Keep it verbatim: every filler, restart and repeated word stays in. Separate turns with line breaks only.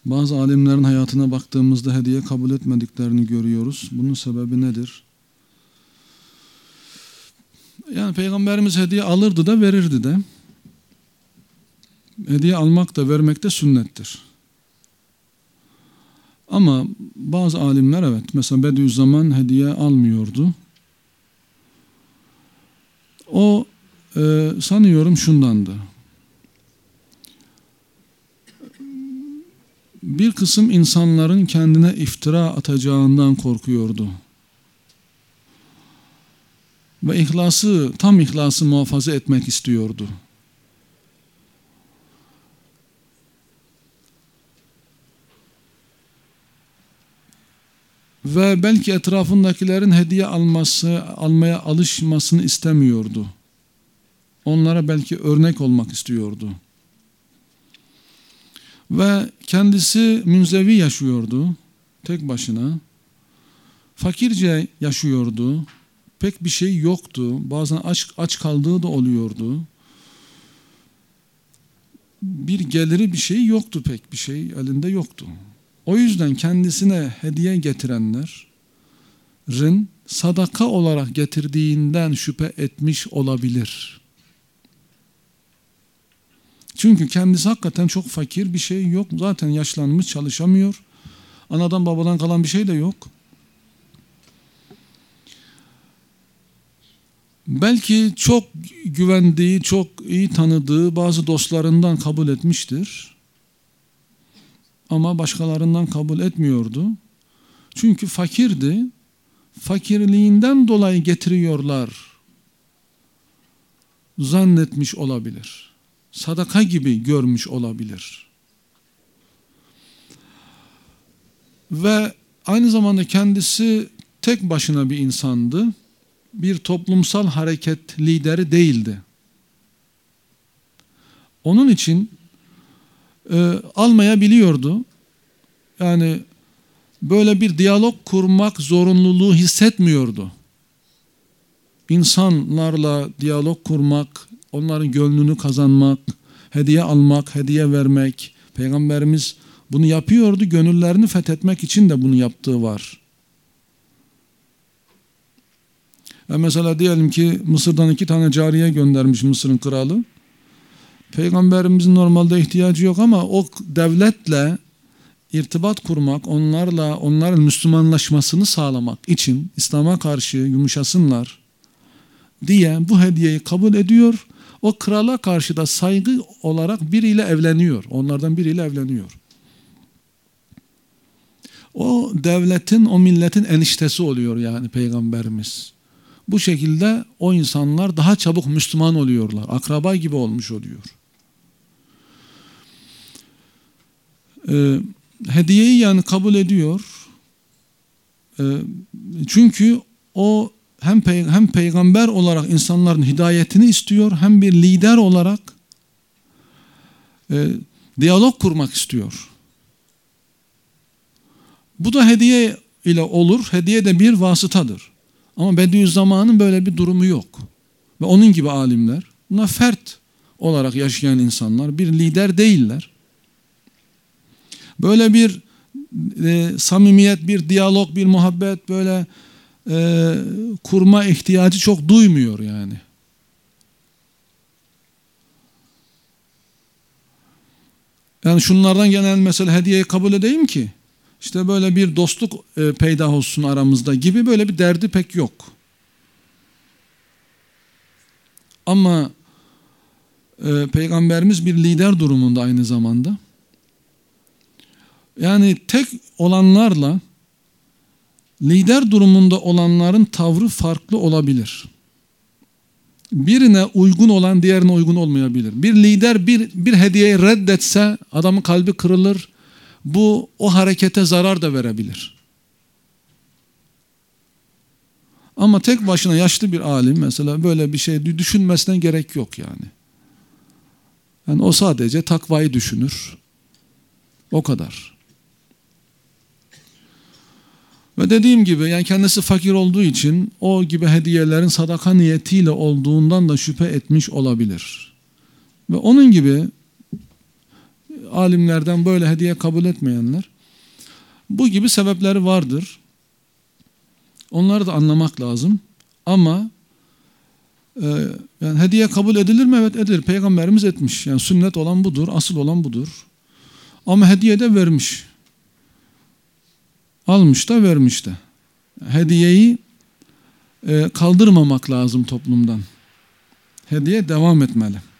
Bazı alimlerin hayatına baktığımızda hediye kabul etmediklerini görüyoruz. Bunun sebebi nedir? Yani Peygamberimiz hediye alırdı da verirdi de. Hediye almak da vermek de sünnettir. Ama bazı alimler evet, mesela Bediüzzaman hediye almıyordu. O e, sanıyorum şundandı. Bir kısım insanların kendine iftira atacağından korkuyordu. Ve ihlası, tam ihlası muhafaza etmek istiyordu. Ve belki etrafındakilerin hediye alması, almaya alışmasını istemiyordu. Onlara belki örnek olmak istiyordu. Ve kendisi münzevi yaşıyordu, tek başına. Fakirce yaşıyordu, pek bir şey yoktu. Bazen aç, aç kaldığı da oluyordu. Bir geliri bir şey yoktu, pek bir şey elinde yoktu. O yüzden kendisine hediye getirenlerin sadaka olarak getirdiğinden şüphe etmiş olabilir. Çünkü kendisi hakikaten çok fakir, bir şey yok. Zaten yaşlanmış, çalışamıyor. Anadan babadan kalan bir şey de yok. Belki çok güvendiği, çok iyi tanıdığı bazı dostlarından kabul etmiştir. Ama başkalarından kabul etmiyordu. Çünkü fakirdi. Fakirliğinden dolayı getiriyorlar zannetmiş olabilir. Sadaka gibi görmüş olabilir. Ve aynı zamanda kendisi tek başına bir insandı. Bir toplumsal hareket lideri değildi. Onun için e, almayabiliyordu. Yani böyle bir diyalog kurmak zorunluluğu hissetmiyordu. İnsanlarla diyalog kurmak, onların gönlünü kazanmak, hediye almak, hediye vermek. Peygamberimiz bunu yapıyordu. Gönüllerini fethetmek için de bunu yaptığı var. Yani mesela diyelim ki Mısır'dan iki tane cariye göndermiş Mısır'ın kralı. Peygamberimizin normalde ihtiyacı yok ama o devletle irtibat kurmak, onlarla onların Müslümanlaşmasını sağlamak için İslam'a karşı yumuşasınlar diye bu hediyeyi kabul ediyor. O krala karşı da saygı olarak biriyle evleniyor. Onlardan biriyle evleniyor. O devletin, o milletin eniştesi oluyor yani Peygamberimiz. Bu şekilde o insanlar daha çabuk Müslüman oluyorlar. Akraba gibi olmuş oluyor. Ee, hediyeyi yani kabul ediyor. Ee, çünkü o hem, pey- hem peygamber olarak insanların hidayetini istiyor, hem bir lider olarak e, diyalog kurmak istiyor. Bu da hediye ile olur. Hediye de bir vasıtadır. Ama Bediüzzaman'ın böyle bir durumu yok. Ve onun gibi alimler, bunlar fert olarak yaşayan insanlar, bir lider değiller. Böyle bir e, samimiyet, bir diyalog, bir muhabbet böyle e, kurma ihtiyacı çok duymuyor yani. Yani şunlardan gelen mesela hediyeyi kabul edeyim ki İşte böyle bir dostluk e, peydah olsun aramızda gibi böyle bir derdi pek yok. Ama e, Peygamberimiz bir lider durumunda aynı zamanda. Yani tek olanlarla lider durumunda olanların tavrı farklı olabilir. Birine uygun olan diğerine uygun olmayabilir. Bir lider bir, bir hediyeyi reddetse adamın kalbi kırılır. Bu o harekete zarar da verebilir. Ama tek başına yaşlı bir alim mesela böyle bir şey düşünmesine gerek yok yani. Yani o sadece takvayı düşünür. O kadar. Ve dediğim gibi yani kendisi fakir olduğu için o gibi hediyelerin sadaka niyetiyle olduğundan da şüphe etmiş olabilir. Ve onun gibi alimlerden böyle hediye kabul etmeyenler. Bu gibi sebepleri vardır. Onları da anlamak lazım. Ama e, yani hediye kabul edilir mi? Evet edilir. Peygamberimiz etmiş. Yani sünnet olan budur, asıl olan budur. Ama hediye de vermiş. Almış da vermiş de. Hediyeyi e, kaldırmamak lazım toplumdan. Hediye devam etmeli.